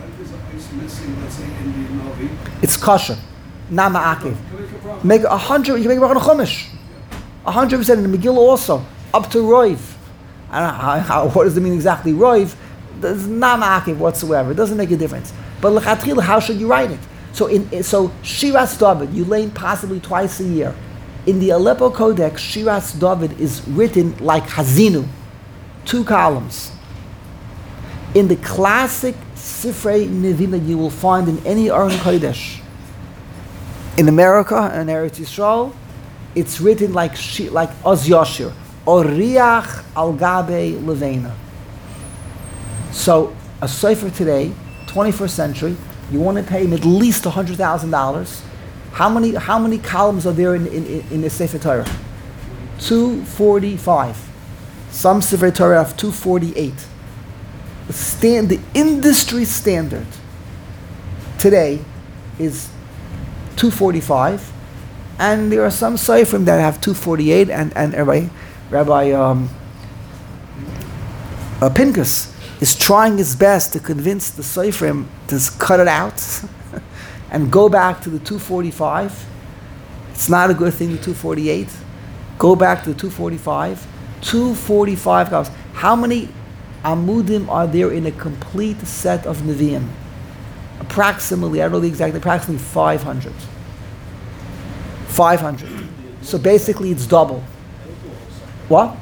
It's kosher, not ma'akev. Make a hundred. You can make a chumash. A hundred percent in the Megillah also, up to Roiv. I don't know how, how, what does it mean exactly, Roiv? There's not ma'akev whatsoever. It doesn't make a difference. But l'chatchila, how should you write it? So in so Shiras David, you learn possibly twice a year. In the Aleppo Codex, Shiras David is written like Hazinu, two columns. In the classic Sifrei Nevi'im that you will find in any Aron Kodesh, in America and Eretz Yisrael, it's written like she, like Oz Yashir, Oriach al Gabe Levena. So a Sefer today, twenty-first century, you want to pay him at least one hundred thousand dollars. How many how many columns are there in, in, in the Sefer Torah? two forty-five. Some Sefer Torah have two forty-eight. The, stand, the industry standard today is two forty-five, and there are some Seifrim that have two forty-eight, and, and Rabbi, Rabbi um, uh, Pinchas is trying his best to convince the Seifrim to cut it out and go back to the two forty-five. It's not a good thing, the two forty-eight. Go back to the two forty-five. two forty-five cows. How many amudim are there in a complete set of Nevi'im? Approximately, I don't know the exact, approximately five hundred. five hundred. So basically it's double. What?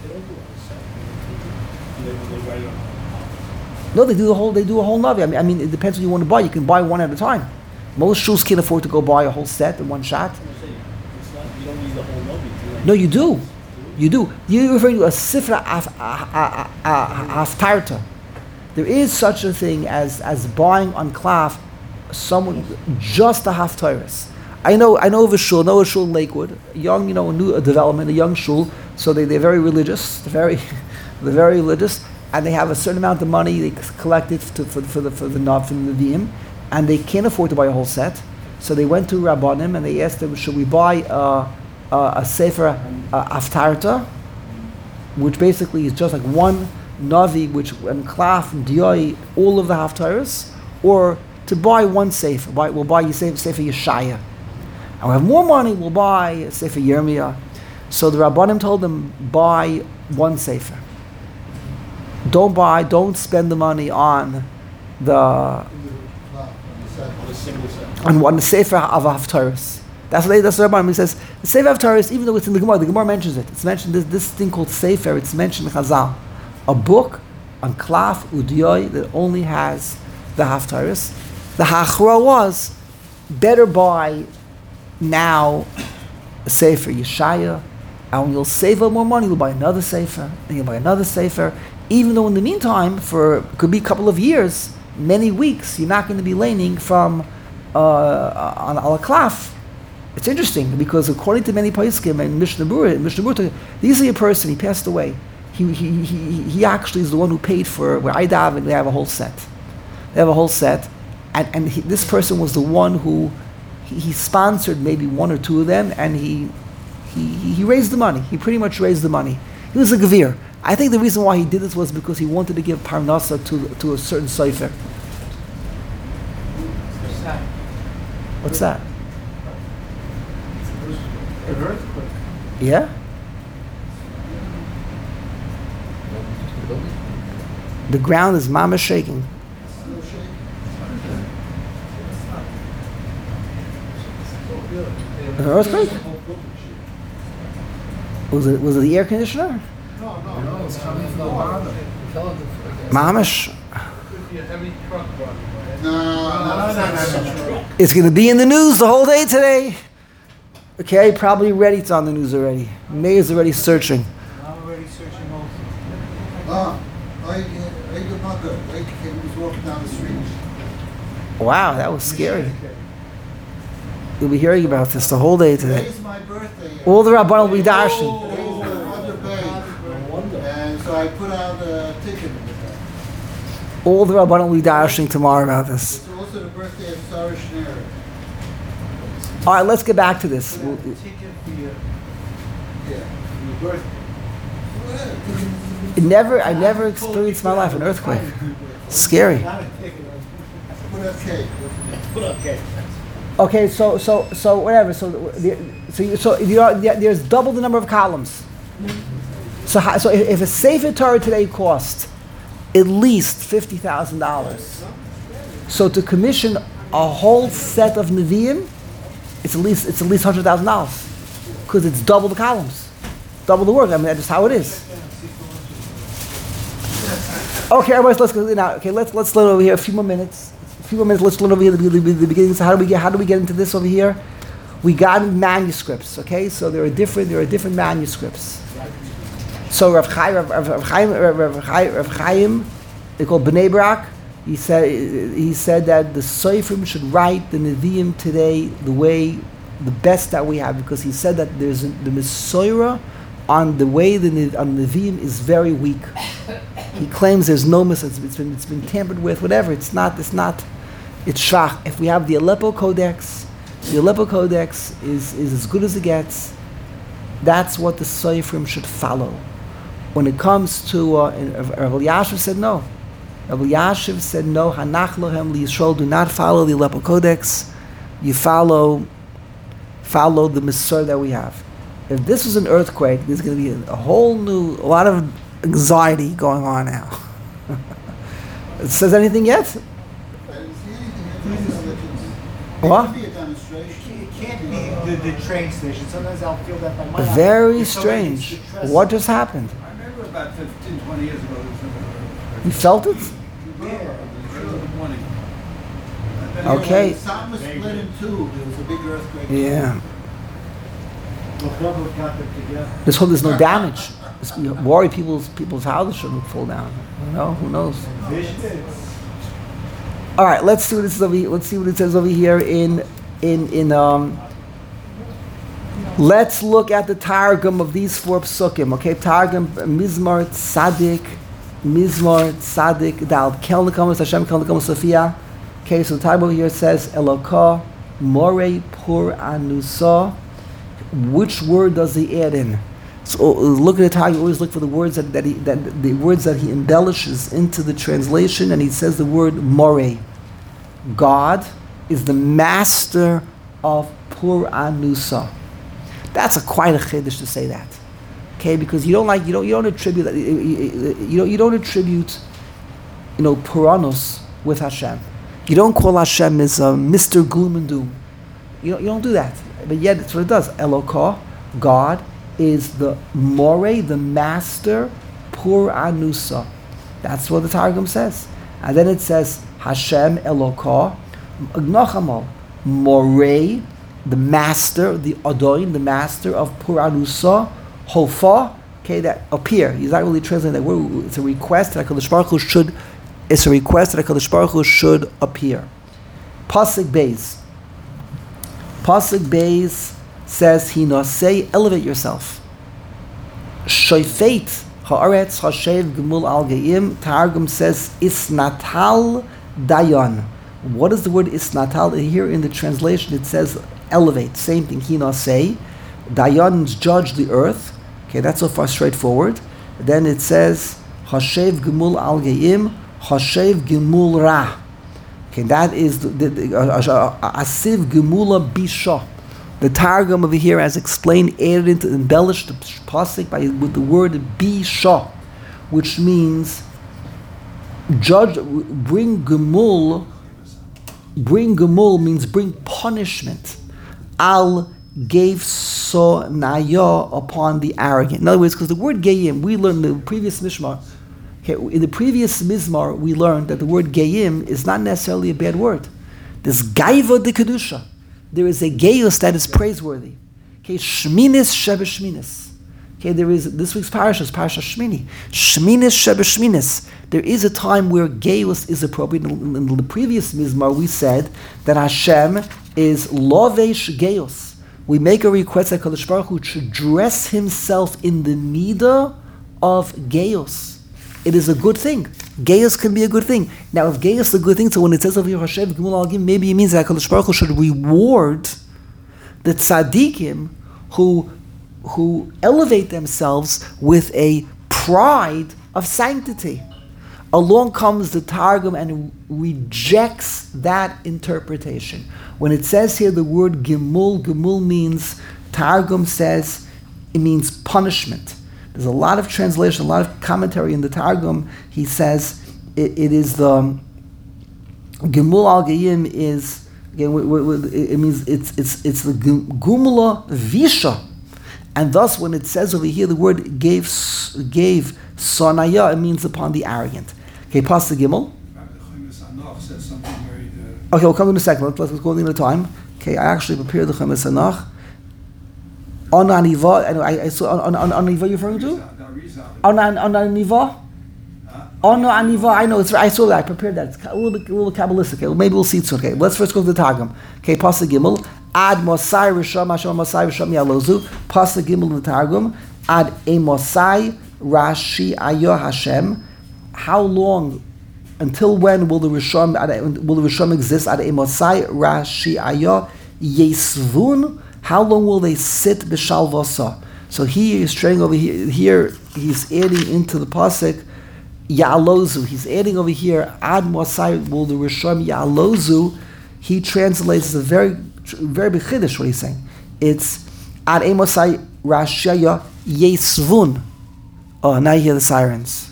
No, they do the whole. They do a whole Navi. I mean, I mean, it depends what you want to buy. You can buy one at a time. Most shuls can't afford to go buy a whole set in one shot. No, you do. You do. You're referring to a sifra haftarta. There is such a thing as as buying on klaf someone just a haftaris. I know. I know of a shul. Know a shul in Lakewood. A young, you know, a new a development, a young shul. So they they're very religious. They're very, they're very religious. And they have a certain amount of money they collect it to, for, for the for the for the Nevi'im, and they can't afford to buy a whole set. So they went to Rabbanim and they asked them, should we buy uh, uh, a sefer uh, aftarta, which basically is just like one navi, which and klaf and dioi, all of the haftaras, or to buy one sefer. Buy, we'll buy you sefer, sefer Yeshaya, and we have more money. We'll buy sefer Yirmiyah. So the Rabbanim told them, buy one sefer. Don't buy, don't spend the money on the on one sefer of haftaras. That's what they, that's what Rabbanim says. The sefer of haftaras, even though it's in the Gemara, the Gemara mentions it. It's mentioned this, this thing called sefer. It's mentioned in Chazal, a book on klaf udiyoi that only has the haftaras. The hachra was better buy now a sefer Yeshaya, and when you'll save up more money, you'll buy another sefer, and you'll buy another sefer. Even though in the meantime, for it could be a couple of years, many weeks you're not going to be laning from uh, on al klaf. It's interesting because according to many poskim and Mishnah Berurah, Mishnah Berurah, this is a person, he passed away. He, he, he, he actually is the one who paid for where I daven, they have a whole set. They have a whole set. And, and he, this person was the one who, he, he sponsored maybe one or two of them, and he, he, he raised the money. He pretty much raised the money. He was a gevir. I think the reason why he did this was because he wanted to give parnasa to, to a certain sofer. What's that? An earthquake. Yeah? The ground is mama shaking. An earthquake? Was it was it the air conditioner? No, no, No, it's coming from the bottom. Mamish. Could be a heavy truck running by. No, no, no, no, no. It's going to be in the news the whole day today. Okay, probably ready. It's on the news already. Mayor's already searching. I'm already searching also. Ah, I, I got not good. I was walking down the street. Wow, that was scary. You'll be hearing about this the whole day today. Today's my birthday. All the Rabbanon will be dashing. Today's the underpaid. And so I put out a ticket in the back. All the Rabbanon will be dashing tomorrow about this. It's also the birthday of Sarah Schneider. All right, let's get back to this. Ticket for your, Yeah. your birthday. Whatever. It never, I never experienced in my life an earthquake. Scary. Not a ticket. Put out cake. Put up cake. Okay, so so so whatever. So the, so you, so you are, there's double the number of columns. So how, so if a Sefer Torah today cost at least fifty thousand dollars, so to commission a whole set of Nevi'im, it's at least it's at least hundred thousand dollars because it's double the columns, double the work. I mean that's just how it is. Okay, everybody, let's go now. Okay, let's let's learn over here a few more minutes. A few more minutes. Let's learn over here the, the, the beginning. So how do we get how do we get into this over here? We got manuscripts. Okay, so there are different there are different manuscripts. So Rav Chaim, Rav, Rav, Rav Chaim, Rav, Rav, Chaim, Rav Chaim, they call Bnei Brak. He said he said that the Sofrim should write the Nevi'im today the way the best that we have, because he said that there's a, the Mesorah on the way the on Nevi'im is very weak. He claims there's no mis it's been it's been tampered with, whatever. It's not it's not it's shach. If we have the Aleppo Codex, the Aleppo Codex is, is as good as it gets. That's what the Sofrim should follow. When it comes to uh, Rav Elyashiv said no. Rav Elyashiv said no. Hanach lohem liyisrael. Do not follow the Aleppo Codex. You follow follow the Mesorah that we have. If this was an earthquake, there's going to be a, a whole new, a lot of anxiety going on now. It says anything yet? I didn't see anything. It What? could be a demonstration. It can't be the, the train station. Sometimes I'll feel that by my house. Very If somebody strange. hits the trestle- What just happened? I remember about fifteen, twenty years ago, there was a- You felt it? Yeah. early morning. Okay. Satmar split in two. There was a big earthquake. Yeah. The public got them together. Let's hope there's no damage. Let's be worried people's people's houses shouldn't fall down. You know, who knows? All right, let's see what it says over here. Let's see what it says over here in in in um. Let's look at the Targum of these four psukim. Okay, Targum Mizmor Tzadik, Mizmor Tzadik Dal Kel Nekamas Hashem Kel Nekamas Sophia. Okay, so the Targum over here says Elokah Morei Pur Anusa. Which word does he add in? So uh, look at the Targum. You always look for the words that, that he that the words that he embellishes into the translation, and he says the word Morei. God is the master of Pur Anusa. That's a quite a chiddush to say that, okay? Because you don't like you don't you don't attribute you, you don't you don't attribute you know Puranus with Hashem. You don't call Hashem as uh, Mister Gloom and Doom. You don't you don't do that. But yet that's what it does. Elokah, God is the Morei, the master, Pur Anusa. That's what the Targum says. And then it says Hashem Elokah, Gnochamol, Morei, the master, the Adoin, the master of Pur Anusa, Hofa, okay, that appear. He's not really translating that word. It's a request that HaKadosh Baruch Hu should It's a request that HaKadosh Baruch Hu should appear. Pasuk Beis. Pasuk Beis says, Hinosei, elevate yourself. Shoifeit ha'aretz hashev gemul al ge'im. Targum says, Isnatal dayan. What is the word isnatal? Here in the translation it says elevate. Same thing, Hinosei. Dayan, judge the earth. Okay, that's so far straightforward. Then it says, Hashev gemul al ge'im, Hashev gemul ra. Okay, that is the, the, the uh, Asiv gemula bisha. The Targum over here, as explained, added into, embellished the pasuk by with the word bisha, which means judge, bring gemul. Bring gemul means bring punishment. Al gave so naya upon the arrogant. In other words, because the word gayim, we learned in the previous mishmar. Okay, in the previous mizmar, we learned that the word gayim is not necessarily a bad word. There's gaiva de kedusha. There is a gayus that is praiseworthy. Okay, shminis shebeshminis. Okay, there is this week's parasha is parasha Shmini. Shminis shebeshminis. There is a time where gayus is appropriate. In, in the previous mizmar, we said that Hashem is lovesh gayus. We make a request that Kadosh Baruch Hu should dress himself in the midah of gayus. It is a good thing. Gayus can be a good thing. Now, if Gayus is a good thing, so when it says over here, Hashem, maybe it means that HaKadosh Baruch Hu should reward the tzaddikim who, who elevate themselves with a pride of sanctity. Along comes the Targum and rejects that interpretation. When it says here the word Gimul, Gimul means, Targum says, it means punishment. There's a lot of translation, a lot of commentary in the Targum. He says it, it is the Gemul al Gayim is again. It means it's it's it's the Gumula Visha, and thus when it says over here the word gave gave Sonaya, it means upon the arrogant. Okay, past the Gimel. Okay, we'll come in a second. Let's, let's go in a time. Okay, I actually prepared the Chemes Hanach. On Aniva, I, I saw on on on Aniva you're referring to? On on on Aniva? On Aniva, I know it's I saw that, I prepared that. It's a little bit a little Kabbalistic. Okay, maybe we'll see it soon. Okay, let's first go to the Targum. Okay, Pasuk Gimel. Ad Mosai Risham Hashem Mosai Risham Yalozu. Pasuk Gimel in the Targum. Ad E Mosai Rashi Ayo Hashem. How long, until when will the Risham will the Risham exist? Ad E Mosai Rashi Ayo Yesvun. How long will they sit b'shalvasa? So he is trying over here. Here he's adding into the pasuk ya'alozu. He's adding over here ad mosai will the risham ya'alozu. He translates a very very big chiddush. What he's saying, it's ad emosai rashaya yesvun. Oh, now you hear the sirens.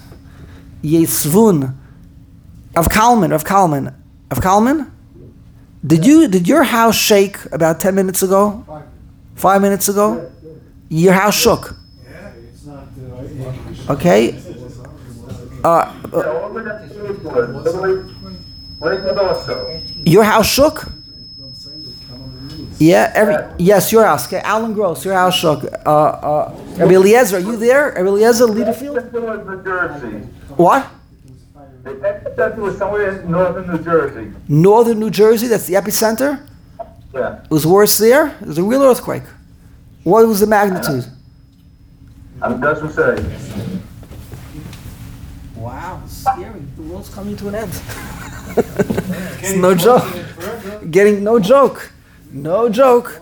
Yesvun of Kalman of Kalman of Kalman. Did you did your house shake about ten minutes ago? Five, Five minutes ago? Your house shook. Yeah, it's not. Okay. Uh, uh, your house shook? Yeah. Every yes, your house. Okay, Alan Gross, your house shook. Uh, uh, Rabbi Eliezer, are you there? Rabbi Eliezer, Liederfield? What? The epicenter was somewhere in northern New Jersey. Northern New Jersey, that's the epicenter? Yeah. It was worse there? It was a real earthquake. What was the magnitude? I'm doesn't say. Wow, scary. The world's coming to an end. It's no joke. Getting no joke. No joke.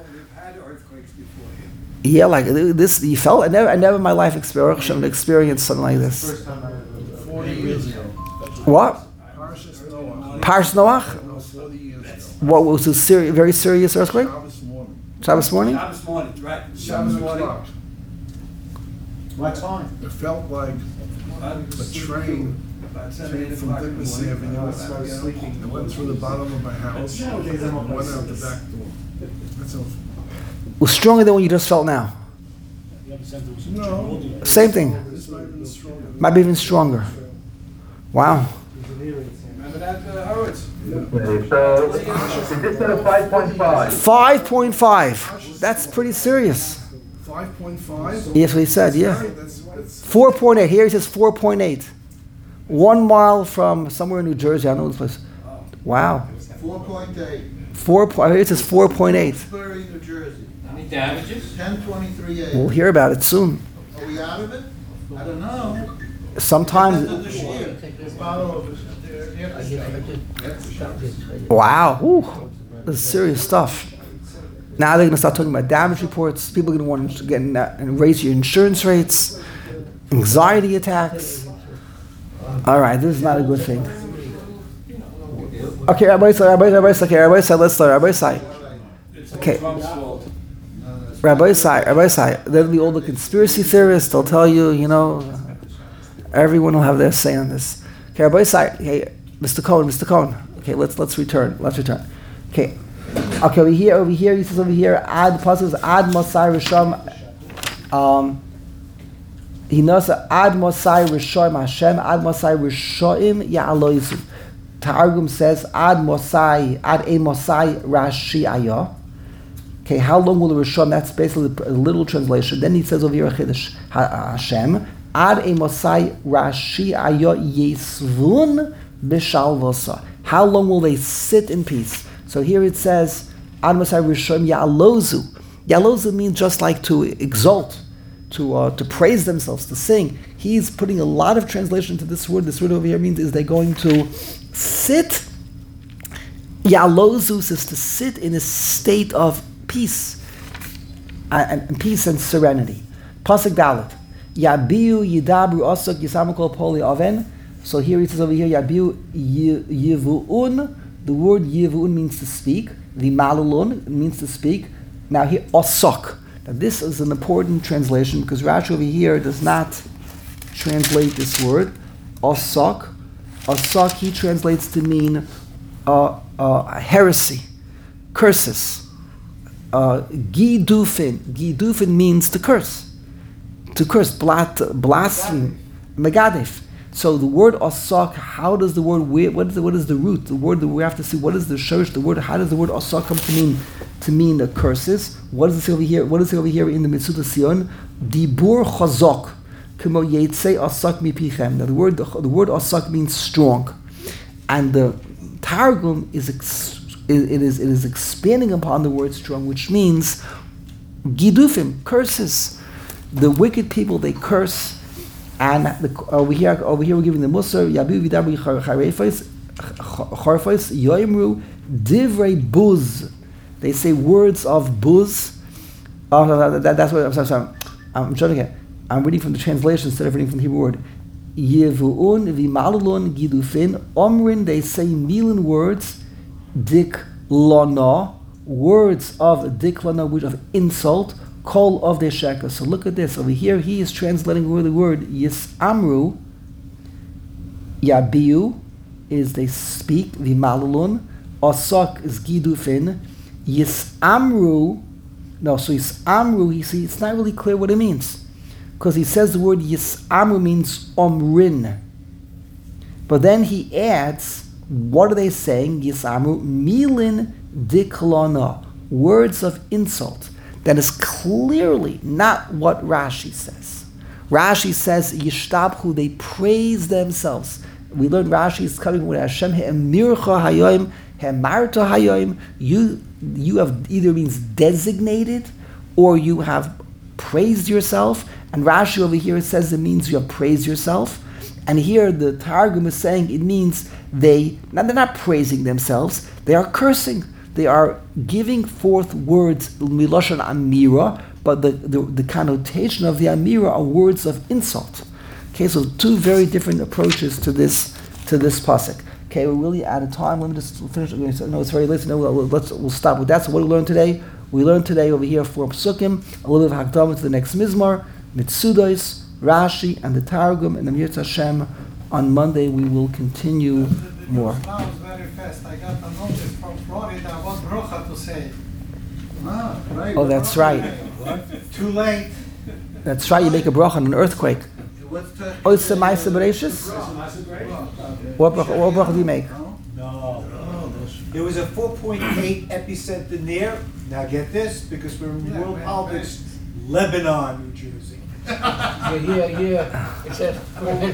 Yeah, like this, you felt, I never, I never in my life experienced, experienced something like this. First time I ever forty years ago. What? Parshas Noach? What was a seri- very serious earthquake? Shabbos morning. Shabbos morning? Shabbos morning, right. Shabbos Shabbos morning. o'clock. What time? It felt like a train About seven, eight came from o'clock. in the Dickmas morning. Avenue. I was sleeping. It went through the bottom of my house and Nowadays I'm up by went out the six. back door. That's all. It was stronger than what you just felt now. No, Same thing. this might have been stronger. Might be even stronger. Wow. Remember that, uh, Horowitz? Okay, so is this at a five point five? five point five. That's pretty serious. Five point five? Yes, what he said, yeah. Right, that's, that's, four point eight. Here he says four point eight. One mile from somewhere in New Jersey. I know this place. Wow. Four point eight. Four point. It says four point eight. Pittsburgh, New Jersey. Any damages? Ten twenty-three A. We'll hear about it soon. Are we out of it? I don't know. Sometimes. End of this year. Wow. Whew. This is serious stuff. Now they're going to start talking about damage reports. People are going to want to get in that and raise your insurance rates, anxiety attacks. All right, this is not a good thing. Okay, Rabbi Say, Rabbi, Rabbi Say, okay, Rabbi Say, let's start. Rabbi Say. Okay. Trump's fault. Rabbi Say, Rabbi Say, there'll be all the conspiracy theorists. They'll tell you, you know, everyone will have their say on this. Okay, Rabbi Say, okay, Mister Cohen, Mister Cohen. Okay, let's let's return. Let's return. Okay. Okay, over here, over here, he says over here, Ad pasuk Ad Mosai Rishon. Um, he knows Ad Mosai Rishon Hashem, Ad Mosai Rishoim Ya'aloizu. Targum says Ad Mosai, Ad E Mosai Rashi Ayah. Okay, how long will the Rishon? That's basically a little translation. Then he says over here, Chiddush Hashem, Ad E Mosai Rashi Ayah Yesvun B'Shalvosa. How long will they sit in peace? So here it says, Ad Mosai Rishon Ya'alozu. Ya'alozu means just like to exalt, to uh, to praise themselves, to sing. He's putting a lot of translation to this word. This word over here means is they're going to sit. Ya'alozu is to sit in a state of peace, and, and peace and serenity. Pasuk Dalet. Yabiu Yidabru Osok Yisamukol Poli Oven. So here it says over here, Yabiu Yivu'un. The word Yivu'un means to speak. The Malulun means to speak. Now here, Osok. Now this is an important translation because Rashi over here does not translate this word. Osok. Osok he translates to mean uh, uh, heresy, curses. Uh, Gidufin. Gidufin means to curse. To curse, blat, blaspheme, megadif. So the word osok, how does the word, what is the, what is the root? The word that we have to see, what is the shorish, the word, how does the word osok come to mean, to mean the curses? What does it say over here? What does it say over here in the Mitzvah Sion? Dibur chazok, kemo yetzei osok mipichem. Now the word, the, the word osok means strong. And the Targum is, ex, it, it is, it is expanding upon the word strong, which means gidufim, curses. The wicked people, they curse. And the, over here, over here, we're giving the Musar. Yabu vidabri charefes, charefes yoimru divrei buz. They say words of buz. Oh, no, no, that, that's what I'm sorry. sorry. I'm trying to get. I'm reading from the translation instead of reading from the Hebrew word. Yevuun vimalulun gidufin omrin. They say million words. Dik lana, words of dik lana, which of insult. Kol of the sheker. So look at this. Over here, he is translating where the word Yisamru, Yabiu, is they speak, Vimalulun, Osok is Gidufin, Yisamru, no, so Yisamru, he see, it's not really clear what it means. Because he says the word Yisamru means Omrin. But then he adds, what are they saying? Yisamru, Milin Diklana, words of insult. That is clearly not what Rashi says. Rashi says, Yishtabhu, they praise themselves. We learned Rashi is coming with Hashem, He'emircha hayoim, He'emarta hayoim. You, you have either means designated, or you have praised yourself. And Rashi over here says it means you have praised yourself. And here the Targum is saying it means they, now they're not praising themselves, they are cursing. They are giving forth words, miloshan amira, but the, the, the connotation of the amira are words of insult. Okay, so two very different approaches to this to this pasuk. Okay, we're really out of time. Let me just finish. No, it's very late. No, we'll, let's we'll stop with that. So what did we learn today? We learned today over here four psukim, a little bit of hakdama to the next mizmar, mitzudos, Rashi, and the Targum, and the Mirz Hashem. On Monday we will continue more. Now it's very fast. I got a notice from Florida what brocha to say. Ah, right. Oh, that's right. Too late. That's right. You make a bracha on an earthquake. What's the? Oh, it's the Ma'aseh Bereishis? What bracha, what bracha do you make? No. There was a four point eight epicenter near. Now get this, because we're in Yeah, world man, politics, Lebanon, New Jersey. Yeah, yeah, yeah. It says,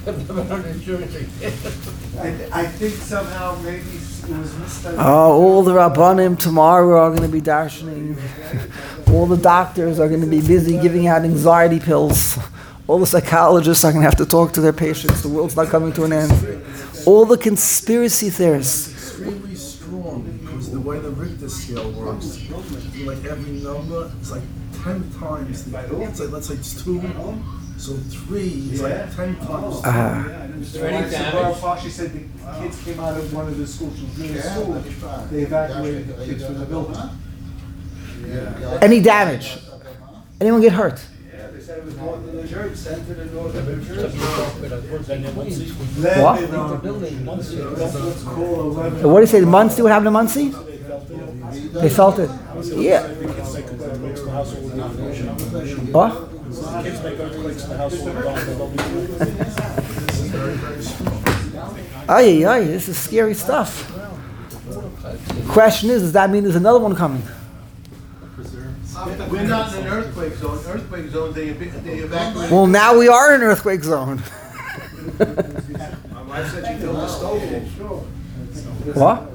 I've never heard insurance. I, I think somehow maybe it was misdone. Oh, all the Rabbanim tomorrow are going to be darshaning. All the doctors are going to be busy giving out anxiety pills. All the psychologists are going to have to talk to their patients. The world's not coming to an end. All the conspiracy theorists. Extremely strong because the way the Richter scale works, like every number, it's like ten times. The, let's say, let's say it's two, so three is like ten times. Two. Uh, Is there any damage? She said the kids came out of one of the schools. She was doing school. They evacuated the kids from the building. any damage? Anyone get hurt? Yeah, they said it was north of the church, center to north of the church. Then What? in, um, Building, Muncie. let's call eleven. What do you say, the Muncie? What happened to Muncie? They felt it. Yeah. What? Kids make earthquakes in the house all the time. Ay, ay, this is scary stuff. Question is, does that mean there's another one coming? We're not in an earthquake zone. Earthquake zone, they, ev- they evacuate. Well, now we are in an earthquake zone. My wife said she filled the stove. What?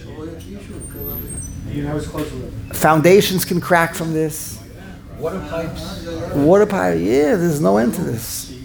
You know, it's close to it. Foundations can crack from this. Water pipes. Water pipe, yeah, there's no end to this.